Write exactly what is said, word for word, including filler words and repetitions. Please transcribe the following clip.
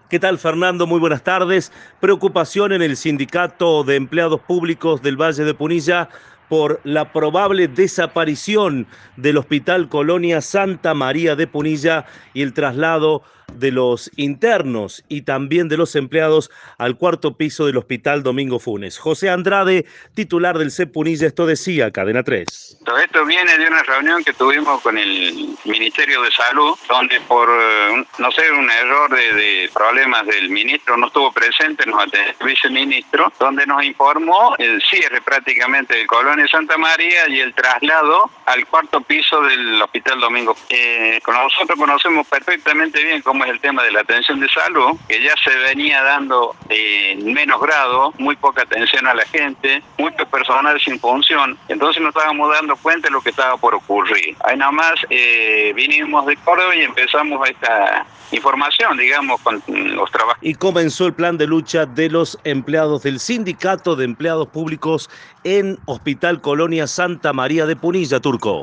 ¿Qué tal, Fernando? Muy buenas tardes. Preocupación en el Sindicato de Empleados Públicos del Valle de Punilla por la probable desaparición del Hospital Colonia Santa María de Punilla y el traslado de los internos y también de los empleados al cuarto piso del Hospital Domingo Funes. José Andrade, titular del C E P Punilla, esto decía Cadena tres. Todo esto viene de una reunión que tuvimos con el Ministerio de Salud, donde por, no sé, un error de, de problemas del ministro no estuvo presente, nos atendió el viceministro, donde nos informó el cierre prácticamente del Colonia Santa María y el traslado al cuarto piso del Hospital Domingo. Eh, nosotros conocemos perfectamente bien cómo es el tema de la atención de salud, que ya se venía dando en menos grado, muy poca atención a la gente, mucho personal sin función, entonces nos estábamos dando cuenta de lo que estaba por ocurrir. Ahí nada más eh, vinimos de Córdoba y empezamos esta información, digamos, con los trabajadores. Y comenzó el plan de lucha de los empleados del Sindicato de Empleados Públicos en Hospital Colonia Santa María de Punilla, Turco.